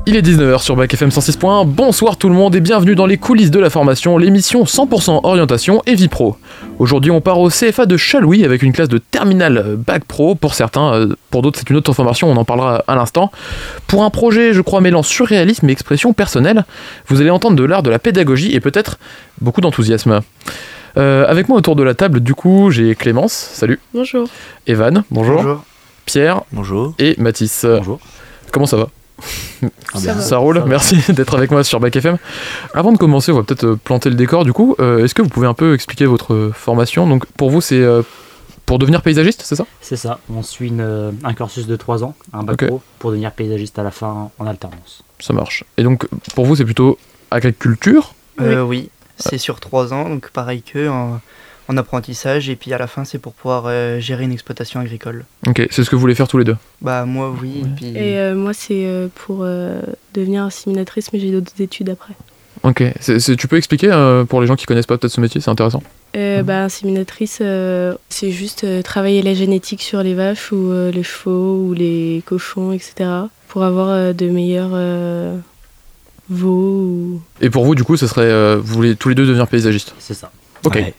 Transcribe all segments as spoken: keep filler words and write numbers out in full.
Il est dix-neuf heures sur Bac F M cent six point un, bonsoir tout le monde et bienvenue dans les coulisses de la formation, l'émission cent pour cent orientation et vie pro. Aujourd'hui on part au C F A de Chalouis avec une classe de terminale Bac Pro pour certains, pour d'autres c'est une autre formation, on en parlera à l'instant. Pour un projet je crois mêlant surréalisme et expression personnelle, vous allez entendre de l'art, de la pédagogie et peut-être beaucoup d'enthousiasme. Euh, avec moi autour de la table du coup j'ai Clémence, salut. Bonjour. Evan, bonjour. Bonjour. Pierre. Bonjour. Et Mathis. Bonjour. Comment ça va ? Ça, ça roule, ça merci d'être avec moi sur Bac F M. Avant de commencer, on va peut-être planter le décor du coup. Euh, est-ce que vous pouvez un peu expliquer votre formation ? Donc pour vous, c'est euh, pour devenir paysagiste, c'est ça ? C'est ça, on suit une, un cursus de trois ans, un bac okay. pro, pour devenir paysagiste à la fin en alternance. Ça marche. Et donc pour vous, c'est plutôt agriculture ? euh, Oui, c'est sur trois ans, donc pareil qu'eux, en, en apprentissage, et puis à la fin, c'est pour pouvoir euh, gérer une exploitation agricole. Ok, c'est ce que vous voulez faire tous les deux ? Bah moi, oui. Ouais. Et, puis... et euh, moi, c'est euh, pour euh, devenir inséminatrice, mais j'ai d'autres études après. Ok, c'est, c'est, tu peux expliquer euh, pour les gens qui connaissent pas peut-être ce métier, c'est intéressant. Euh, mmh. bah, inséminatrice, euh, c'est juste euh, travailler la génétique sur les vaches ou euh, les chevaux ou les cochons, et cetera. Pour avoir euh, de meilleurs euh, veaux. Ou... Et pour vous, du coup, ce serait, euh, vous voulez tous les deux devenir paysagistes ? C'est ça. Ok. Ouais.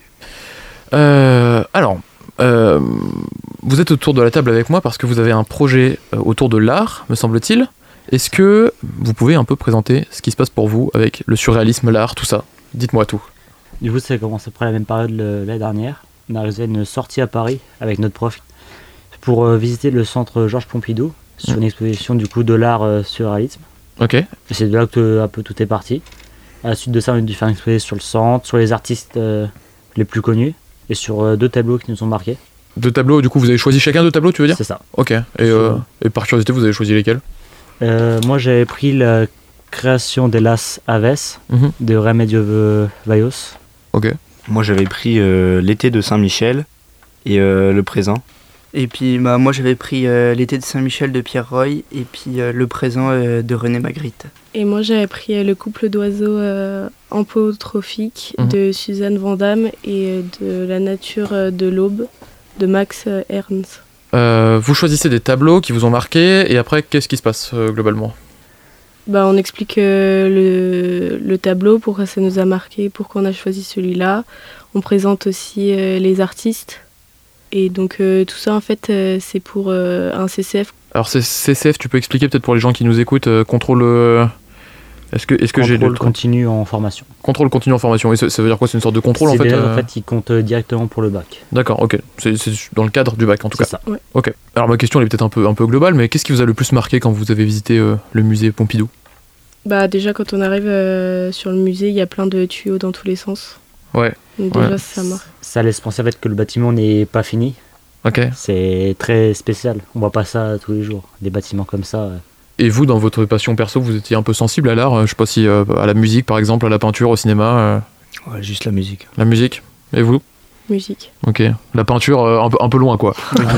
Euh, alors, euh, vous êtes autour de la table avec moi parce que vous avez un projet euh, autour de l'art, me semble-t-il. Est-ce que vous pouvez un peu présenter ce qui se passe pour vous avec le surréalisme, l'art, tout ça ? Dites-moi tout. Du coup, ça commence après la même période le, l'année dernière. On a réalisé une sortie à Paris avec notre prof pour euh, visiter le centre Georges Pompidou sur mmh. une exposition du coup de l'art euh, surréalisme. Ok. Et c'est de là que un peu tout est parti. À la suite de ça, on a dû faire une exposition sur le centre, sur les artistes euh, les plus connus et sur euh, deux tableaux qui nous ont marqués. Deux tableaux, du coup, vous avez choisi chacun deux tableaux, tu veux dire ? C'est ça. Ok. Et, euh, et par curiosité, vous avez choisi lesquels ? euh, Moi, j'avais pris la création de Las Aves mmh. de Remedios Vallós. Ok. Moi, j'avais pris euh, l'été de Saint-Michel et euh, le présent. Et puis, bah, moi, j'avais pris euh, l'été de Saint-Michel de Pierre Roy et puis euh, le présent euh, de René Magritte. Et moi, j'avais pris euh, le couple d'oiseaux euh, ampotrophiques mmh. de Suzanne Vandamme et euh, de La nature euh, de l'aube de Max euh, Ernst. Euh, vous choisissez des tableaux qui vous ont marqué et après, qu'est-ce qui se passe euh, globalement ? Bah, on explique euh, le, le tableau, pourquoi ça nous a marqué, pourquoi on a choisi celui-là. On présente aussi euh, les artistes. Et donc euh, tout ça, en fait, euh, c'est pour euh, un C C F. Alors, c'est C C F, tu peux expliquer peut-être pour les gens qui nous écoutent, euh, contrôle... Euh, est-ce que, est-ce que j'ai le... Contrôle continu en formation. Contrôle continu en formation. Et ça, ça veut dire quoi ? C'est une sorte de contrôle, c'est en fait des, euh... en fait, ils comptent directement pour le bac. D'accord, ok. C'est, c'est dans le cadre du bac, en tout c'est cas. C'est ça. Ouais. Ok. Alors, ma question, elle est peut-être un peu, un peu globale, mais qu'est-ce qui vous a le plus marqué quand vous avez visité euh, le musée Pompidou ? Bah déjà quand on arrive euh, sur le musée, il y a plein de tuyaux dans tous les sens. Ouais. Donc déjà ouais. ça marque. Ça laisse penser en fait que le bâtiment n'est pas fini. Ok. C'est très spécial. On voit pas ça tous les jours. Des bâtiments comme ça. Euh... Et vous, dans votre passion perso, vous étiez un peu sensible à l'art ? Je sais pas si euh, à la musique par exemple, à la peinture, au cinéma. Euh... Ouais, juste la musique. La musique. Et vous ? Musique. Ok. La peinture, euh, un, peu, un peu loin quoi.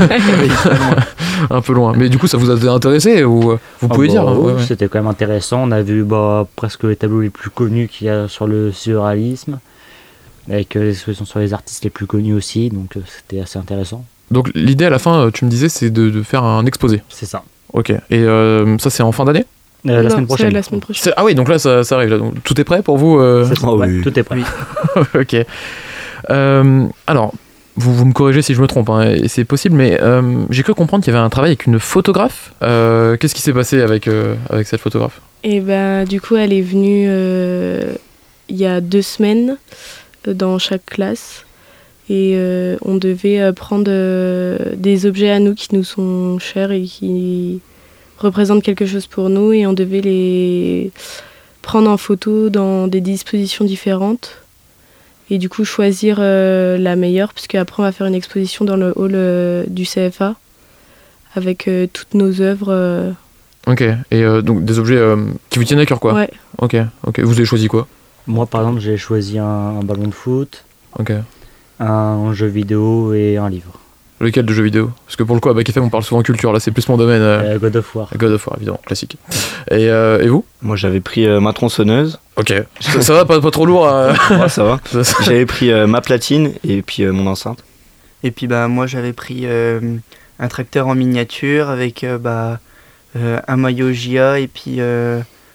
Un peu loin. Mais du coup, ça vous a intéressé ou euh, vous pouvez ah dire bah, hein, oui, ouais, ouais. C'était quand même intéressant. On a vu bah, presque les tableaux les plus connus qu'il y a sur le surréalisme, avec euh, les expositions sur les artistes les plus connus aussi. Donc euh, c'était assez intéressant. Donc l'idée à la fin, tu me disais, c'est de, de faire un exposé. C'est ça. Ok. Et euh, ça, c'est en fin d'année ? Euh, la, non, semaine prochaine. la semaine prochaine. C'est... Ah oui, donc là, ça, ça arrive. Là. Donc, tout est prêt pour vous euh... C'est ça, oh, ouais, oui. Tout est prêt. Ok. Euh, alors, vous, vous me corrigez si je me trompe, hein, et c'est possible, mais euh, j'ai cru comprendre qu'il y avait un travail avec une photographe. Euh, qu'est-ce qui s'est passé avec, euh, avec cette photographe ? Et ben du coup, elle est venue euh, il y a deux semaines euh, dans chaque classe. Et euh, on devait euh, prendre euh, des objets à nous qui nous sont chers et qui représentent quelque chose pour nous. Et on devait les prendre en photo dans des dispositions différentes. Et du coup, choisir euh, la meilleure, puisque après, on va faire une exposition dans le hall euh, du C F A avec euh, toutes nos œuvres. Euh... Ok. Et euh, donc des objets euh, qui vous tiennent à cœur, quoi. Ouais. Ok. Ok. Vous avez choisi quoi ? Moi, par exemple, j'ai choisi un, un ballon de foot, Ok. un jeu vidéo et un livre. Lequel de jeux vidéo ? Parce que pour le coup, à Bac F M, on parle souvent culture. Là, c'est plus mon domaine. Euh... Euh, God of War. God of War, évidemment, classique. Et, euh, et vous ? Moi, j'avais pris euh, ma tronçonneuse. Ok. Ça, ça va, pas, pas trop lourd euh... Ouais, ça va. J'avais pris euh, ma platine et puis euh, mon enceinte. Et puis, bah, moi, j'avais pris euh, un tracteur en miniature avec euh, bah, euh, un maillot J A et puis euh,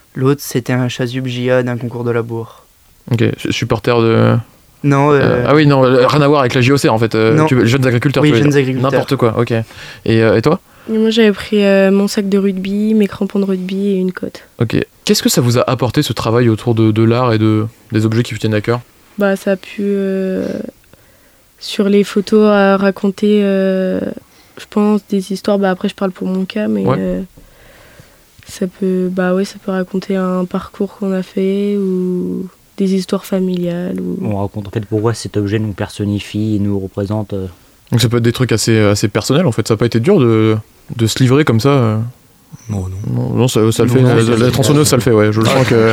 L'autre, c'était un chasuble J A d'un concours de labour. Ok, supporter de... Non, euh... Euh, ah oui, non, rien à voir avec la J O C en fait. Euh, Non. tu, jeunes agriculteurs, Oui, tu veux jeunes dire. agriculteurs. N'importe quoi, ok. Et, euh, et toi? Et moi, j'avais pris euh, mon sac de rugby, mes crampons de rugby et une cotte. Ok. Qu'est-ce que ça vous a apporté ce travail autour de, de l'art et de, des objets qui vous tiennent à cœur? Bah, ça a pu, euh, sur les photos, à raconter, euh, je pense, des histoires. Bah, après, je parle pour mon cas, mais Ouais. euh, ça peut, bah ouais, ça peut raconter un parcours qu'on a fait ou des histoires familiales. Ou... On raconte en fait pourquoi cet objet nous personnifie et nous représente. euh, Donc ça peut être des trucs assez, assez personnels en fait. Ça n'a pas été dur de, de se livrer comme ça euh. Non, non. Non, non, ça, ça le Non, fait. non, la, ça, la c'est- tronçonneuse, ça le fait, ouais. Je le sens que.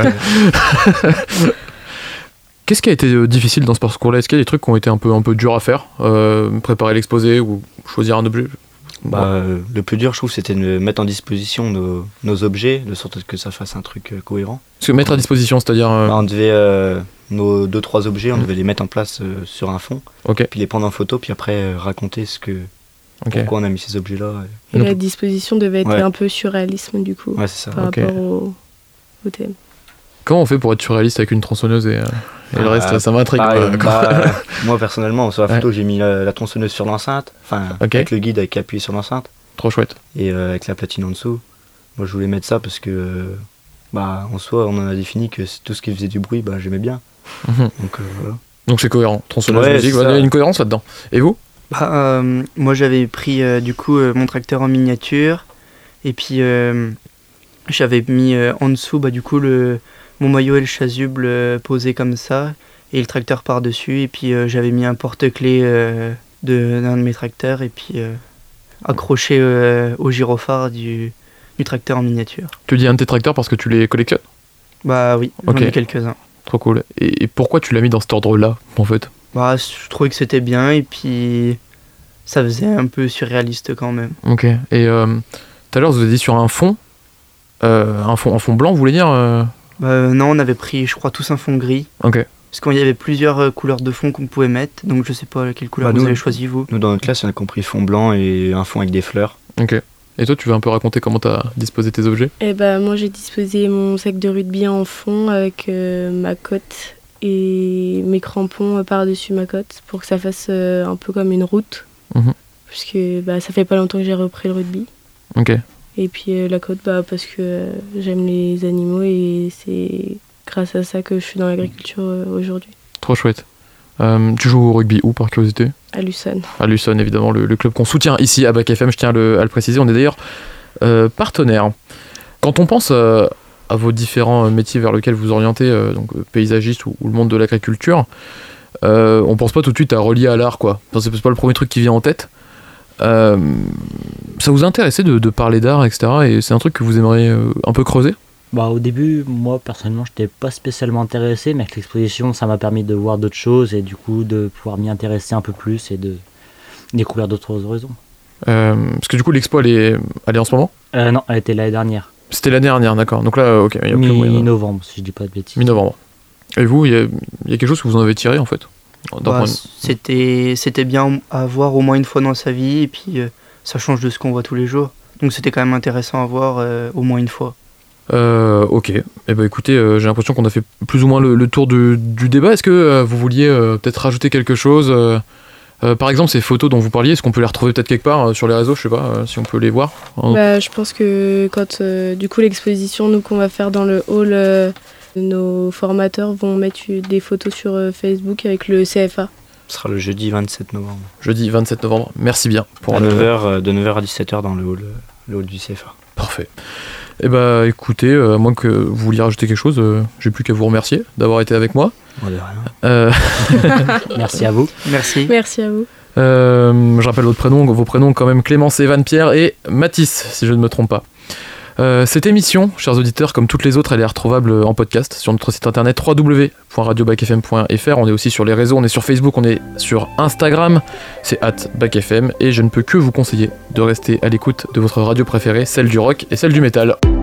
Qu'est-ce qui a été euh, difficile dans ce parcours-là? Est-ce qu'il y a des trucs qui ont été un peu, un peu durs à faire? Euh, préparer l'exposé ou choisir un objet? Bah, euh, le plus dur, je trouve, c'était de mettre en disposition nos, nos objets, de sorte à ce que ça fasse un truc euh, cohérent. Parce que mettre à disposition, c'est-à-dire. euh, Bah, on devait, euh, nos deux, trois objets, on devait les mettre en place euh, sur un fond, Ok, puis les prendre en photo, puis après euh, raconter ce que, ok. pourquoi on a mis ces objets-là. Et Donc- la disposition devait être Ouais. un peu surréalisme, du coup, Ouais, c'est ça. par ok. rapport au, au thème. Comment on fait pour être surréaliste avec une tronçonneuse et, euh, et le Ah, reste? Ça m'intrigue. Pareil, quoi. bah, moi, personnellement, sur la Ouais. photo, j'ai mis la, la tronçonneuse sur l'enceinte, enfin, Ok. avec le guide avec appuyé sur l'enceinte, Trop chouette. et euh, avec la platine en dessous. Moi, je voulais mettre ça parce que, euh, bah, en soi, on en a défini que c'est tout ce qui faisait du bruit, bah, j'aimais bien. Mhm. Donc, euh, voilà. Donc c'est cohérent. Tronçonneuse, Ouais, musique, c'est ouais, il y a ça. une cohérence là-dedans. Et vous? Bah, euh, moi, j'avais pris euh, du coup euh, mon tracteur en miniature. Et puis, euh, j'avais mis euh, en dessous, bah, du coup, le, mon maillot et le chasuble euh, posés comme ça. Et le tracteur par-dessus. Et puis, euh, j'avais mis un porte-clés euh, de- d'un de mes tracteurs. Et puis, euh, accroché euh, au gyrophare du, du tracteur en miniature. Tu dis un de tes tracteurs parce que tu les collectionnes? Bah oui, j'en Ok. ai quelques-uns. Trop cool. Et, et pourquoi tu l'as mis dans cet ordre-là, en fait? Bah, je trouvais que c'était bien. Et puis, ça faisait un peu surréaliste quand même. Ok. Et euh, tout à l'heure, vous avez dit sur un fond, euh, un fond, un fond blanc, vous voulez dire euh Bah, non, on avait pris, je crois, tous un fond gris. Ok. Parce qu'il y avait plusieurs euh, couleurs de fond qu'on pouvait mettre, donc je sais pas quelle couleur Bah, vous nous- avez choisi vous. Nous, dans notre classe, on a compris fond blanc et un fond avec des fleurs. Ok. Et toi, tu veux un peu raconter comment t'as disposé tes objets? Et bah, moi, j'ai disposé mon sac de rugby en fond avec euh, ma cotte et mes crampons euh, par-dessus ma cotte pour que ça fasse euh, un peu comme une route. Mhm. Puisque bah, ça fait pas longtemps que j'ai repris le rugby. Ok. Et puis euh, la cotte, bah, parce que euh, j'aime les animaux et c'est grâce à ça que je suis dans l'agriculture euh, aujourd'hui. Trop chouette. Euh, tu joues au rugby où, par curiosité? À Lucerne. À Lucerne, évidemment, le, le club qu'on soutient ici à Bac F M, je tiens à le, à le préciser. On est d'ailleurs euh, partenaire. Quand on pense euh, à vos différents métiers vers lesquels vous orientez, euh, donc euh, paysagiste ou, ou le monde de l'agriculture, euh, on pense pas tout de suite à relier à l'art, quoi. Enfin, c'est pas le premier truc qui vient en tête. Euh, ça vous intéressait de, de parler d'art, et cetera. Et c'est un truc que vous aimeriez euh, un peu creuser? Bah, au début, moi personnellement, je n'étais pas spécialement intéressé, mais avec l'exposition, ça m'a permis de voir d'autres choses et du coup de pouvoir m'y intéresser un peu plus et de découvrir d'autres horizons. Euh, parce que du coup, l'expo, elle est, elle est en ce moment? Euh, non, elle était l'année dernière, C'était l'année dernière, d'accord. Donc là, euh, ok, il y a plus moyen. mi-novembre, si je dis pas de bêtises. Mi-novembre. Et vous, il y, a- il y a quelque chose que vous en avez tiré, en fait? D'un Bah, point de- c'était, c'était bien à voir au moins une fois dans sa vie, et puis euh, ça change de ce qu'on voit tous les jours. Donc c'était quand même intéressant à voir euh, au moins une fois. Euh, ok. Eh ben écoutez, euh, j'ai l'impression qu'on a fait plus ou moins le, le tour du, du débat. Est-ce que euh, vous vouliez euh, peut-être rajouter quelque chose euh, euh, par exemple, ces photos dont vous parliez, est-ce qu'on peut les retrouver peut-être quelque part euh, sur les réseaux? Je sais pas euh, si on peut les voir. En- Bah, je pense que quand euh, du coup l'exposition nous qu'on va faire dans le hall, euh, nos formateurs vont mettre des photos sur euh, Facebook avec le C F A. Ce sera le jeudi vingt-sept novembre. Jeudi vingt-sept novembre. Merci bien pour À le- neuf heures, euh, de neuf heures à dix-sept heures dans le hall, euh, le hall du C F A. Parfait. Eh bah écoutez, euh, à moins que vous vouliez rajouter quelque chose, euh, j'ai plus qu'à vous remercier d'avoir été avec moi. Bon, de rien. Euh, Merci à vous. Merci. Merci à vous. Euh, je rappelle votre prénom, vos prénoms quand même, Clémence, Evan, Pierre et Mathis, si je ne me trompe pas. Euh, cette émission, chers auditeurs, comme toutes les autres, elle est retrouvable en podcast sur notre site internet w w w point radio bac f m point f r. On est aussi sur les réseaux, on est sur Facebook, on est sur Instagram, c'est arobase bacfm, et je ne peux que vous conseiller de rester à l'écoute de votre radio préférée, celle du rock et celle du métal.